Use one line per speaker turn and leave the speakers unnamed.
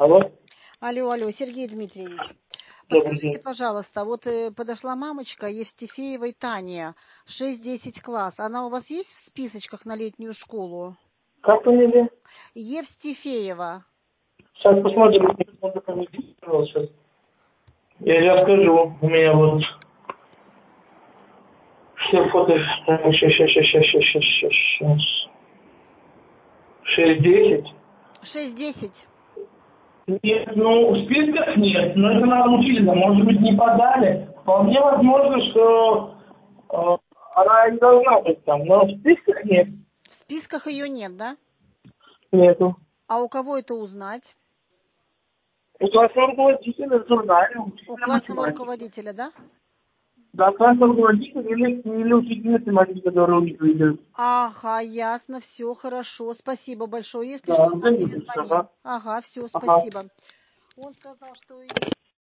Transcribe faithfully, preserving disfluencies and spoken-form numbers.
Алло.
Алло, алло, Сергей Дмитриевич.
Добрый
Подскажите,
день.
пожалуйста, вот э, подошла мамочка Евстифеевой Тания, шесть-десять класс. Она у вас есть в списочках на летнюю школу?
Как фамилия?
Евстифеева.
Сейчас посмотрим, надо поместить, пожалуйста, сейчас. Я ей расскажу. У меня вот все фото. Сейчас, сейчас, сейчас, сейчас, сейчас, сейчас, сейчас. шесть десять.
шесть-десять.
Нет, ну в списках нет, но это надо учиться. Может быть, не подали. Вполне возможно, что э, она не должна быть там, но в списках нет.
В списках ее нет, да?
Нету.
А у кого это узнать?
У классного руководителя в журнале,
У
учителя
классного
математики.
руководителя, да?
Да, классного руководителя или, или учительницы математики, которая у них выйдет.
Ага, ясно, все хорошо, спасибо большое. Если
Да,
что, нам
зайдите,
перезвоним.
ага.
Ага, все,
Ага.
спасибо. Он сказал, что...